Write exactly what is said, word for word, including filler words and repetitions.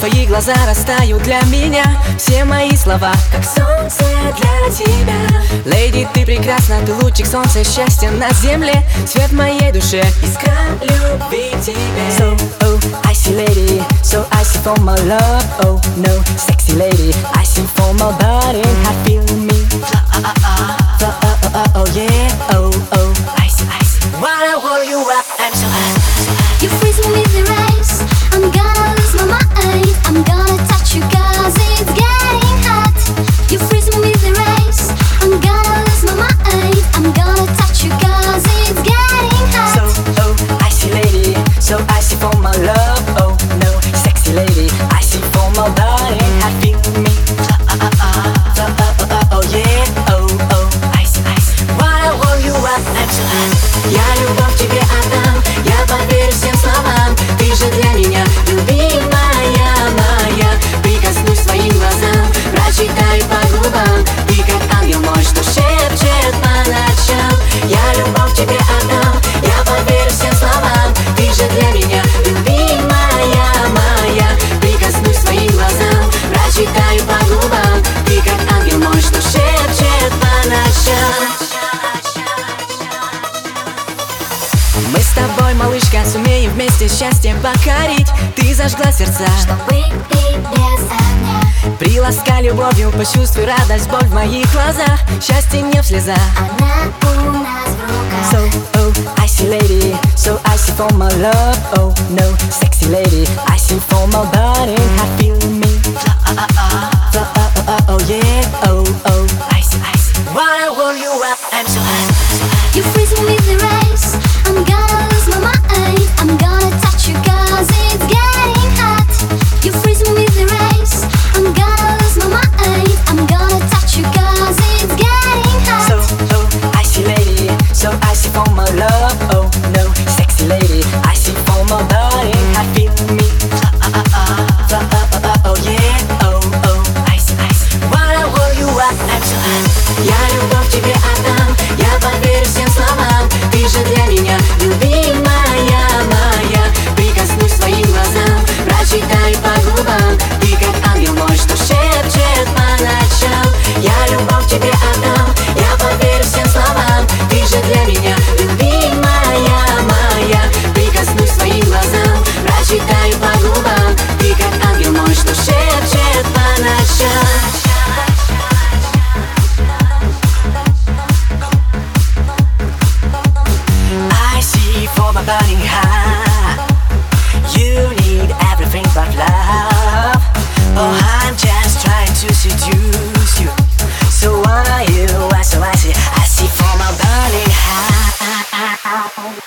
твои глаза растают для меня. Все мои слова, как солнце для тебя. Леди, ты прекрасна, ты лучик солнца, счастья на земле. Свет моей душе, искра любви к тебе. So, oh, icy lady, so icy for my love. Oh, no, sexy lady, icy for my body. I feel me, uh, uh, uh, uh, uh, uh, oh yeah, oh, oh, icy, icy. Wanna hold you up, I'm so hot. You freeze me with your eyes, I'm gonna lose my mind. I'm gonna touch you cause it's getting hot. You freeze me with your eyes, I'm gonna lose my mind. I'm gonna touch you cause it's getting hot. So, oh, icy lady, so icy for my love. Oh, no, sexy lady, icy for my body. I feel me, uh, uh, uh, uh, uh, uh, oh yeah, oh, oh, icy, icy. Wanna hold you up, I'm so hot. Я любовь тебе отдам, я поверю всем словам. Ты же для меня любимая моя. Прикоснусь к твоим глазам, прочитаю по губам. Ты как ангел мой, что шепчет по ночам. Я любовь тебе отдам, я поверю всем словам. Ты же для меня любимая моя. Прикоснусь к твоим глазам, прочитаю по губам. Ты как ангел мой, что шепчет по ночам. Мы с тобой, малышка, сумеем вместе счастье покорить. Ты зажгла сердца, Чтобы быть без огня. приласкай любовью, почувствуй радость, боль в моих глазах. Счастье не в слезах. Она у нас в руках. So, oh, icy lady, so icy for my love. Oh, no, sexy lady, icy for my body. I feel me, uh, uh, uh, uh, uh, uh, oh yeah, oh, oh, icy, icy. Wanna hold you up, I'm so hot. You freeze me with your eyes, I'm gonna lose my mind. I'm gonna touch you cause it's getting hot. You freeze me with your eyes, I'm gonna lose my mind. I'm gonna touch you cause it's getting hot. So, oh, icy lady, so icy for my love. Oh, no, sexy lady, icy for my body. I feel me, uh, uh, uh, uh, uh, uh, oh yeah, oh, oh, icy, icy. Wanna hold you up, I'm so hot. Я любовь тебе отдам, я поверю всем словам. Ты же для меня любимая моя. Прикоснусь к твоим глазам, прочитаю по губам. Ты как ангел мой, что шепчет по ночам. Я любовь тебе отдам, я поверю всем словам. Ты же для меня любимая моя. Прикоснусь к твоим глазам, прочитаю по губам. Ты как ангел мой, что шепчет по ночам. For my burning heart, you need everything but love. Oh, I'm just trying to seduce you. So why you are so icy, icy for my burning heart.